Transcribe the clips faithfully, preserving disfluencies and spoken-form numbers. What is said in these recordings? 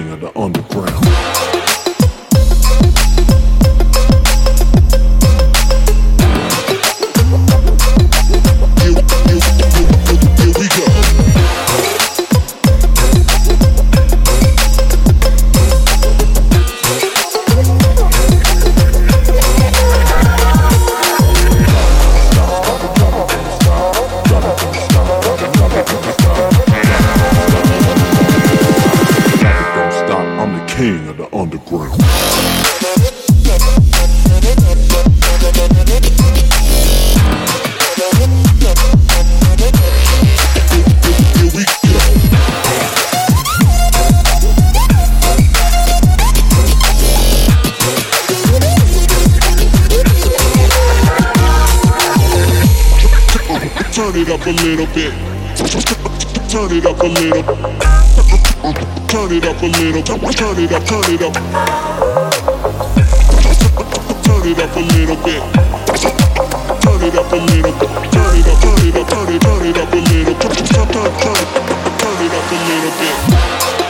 king of the underground. King of the underground. Here we go. Turn it up a little bit. Turn it up a little. Turn it up a little. Turn it up, turn it up. Turn it up a little bit. Turn it up a little. Turn it up, turn it up, turn it, turn it up a little. Turn, turn, turn, turn it up a little bit.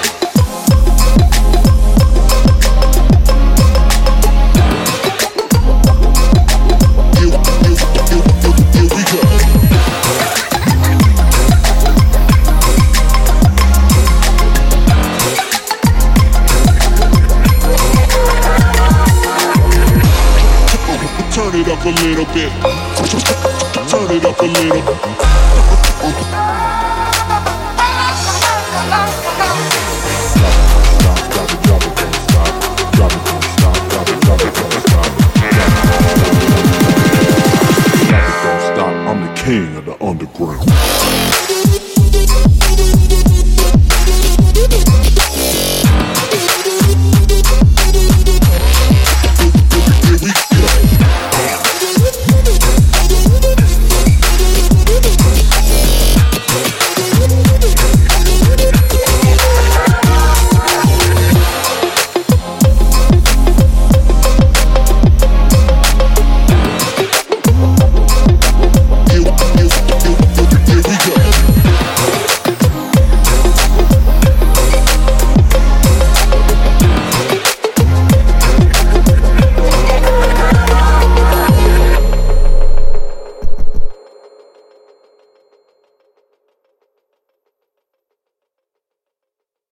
Turn it up a little bit. Turn it up a little.